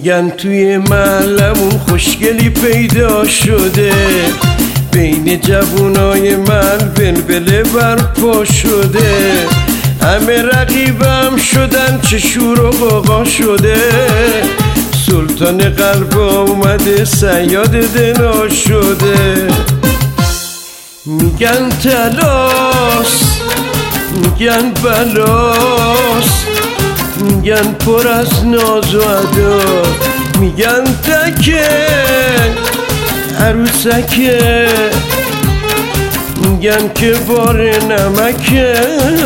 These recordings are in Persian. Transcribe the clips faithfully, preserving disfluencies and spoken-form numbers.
میگن توی محلمون خوشگلی پیدا شده، بین جوونای من بلبله برپا شده، همه رقیبم شدن چه شور و غوغا شده، سلطان قلب اومده صیاد دنا شده. میگن تلاس، میگن بلاس، میگن پر از ناز و ادا، میگن تکه عروسکه، میگن که بار نمکه.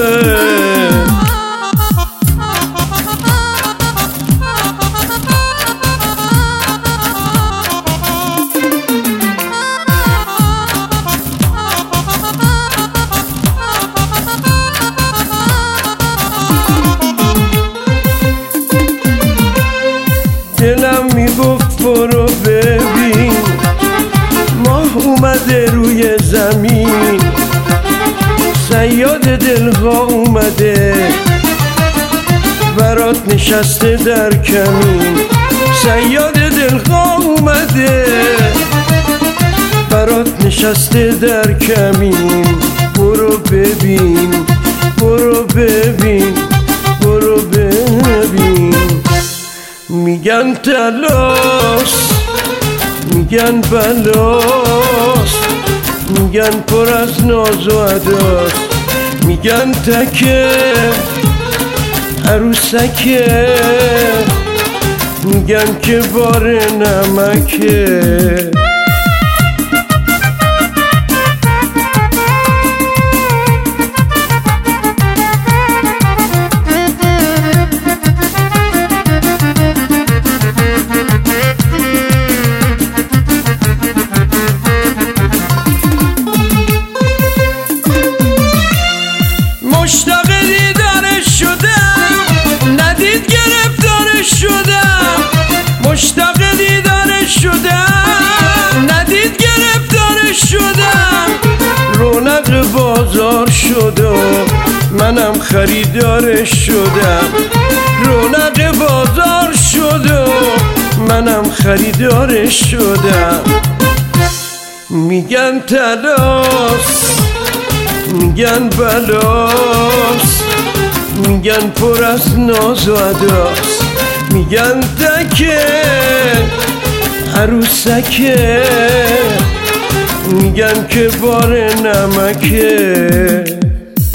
دلم میگفت برو ببین ماه اومده روی زمین، صیاد دلها اومده برات نشسته در کمین، صیاد دلها اومده برات نشسته در کمین. برو ببین برو ببین برو ببین. میگن تلاس، میگن بلاس، میگن پر از ناز و اداست، میگن تکه عروسکه، میگن که بار نمکه. مشتاق دیدارش شدم، ندید گرفتارش شدم، مشتاق دیدارش شدم، ندید گرفتارش شدم. رونق بازار شد و منم خریدارش شدم، رونق بازار شد و منم خریدارش شدم. میگن تلاس، میگن بلاس، میگن پر از ناز و اداست، میگن تکه عروسکه، میگن که بار نمکه.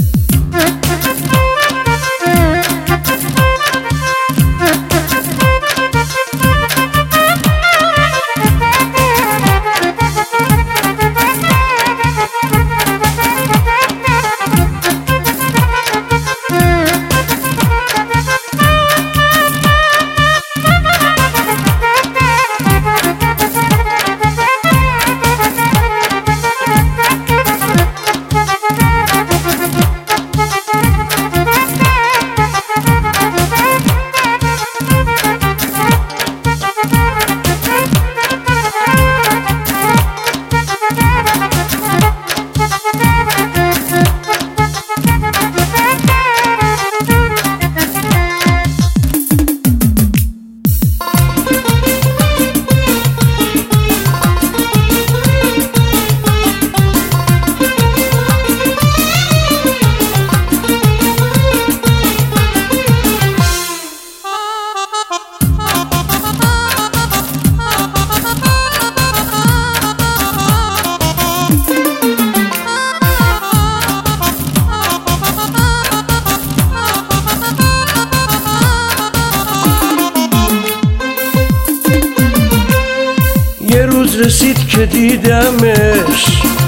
یه روز رسید که دیدمش،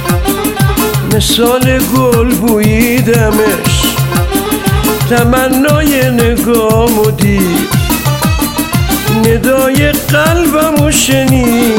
مثال گل بوییدمش، تمنای نگامو دید، ندای قلبمو شنید،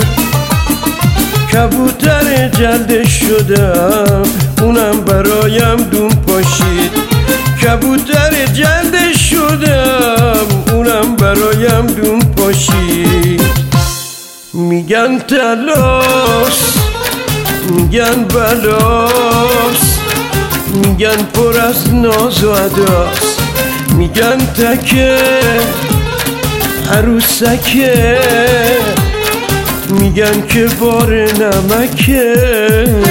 کبوتر جلدش شدم اونم برایم دون پاشید، کبوتر جلدش شدم اونم برایم دون پاشید. میگن تلاس، میگن بلاس، میگن پر از ناز و اداست، میگن تکه عروسکه میگن که بار نمکه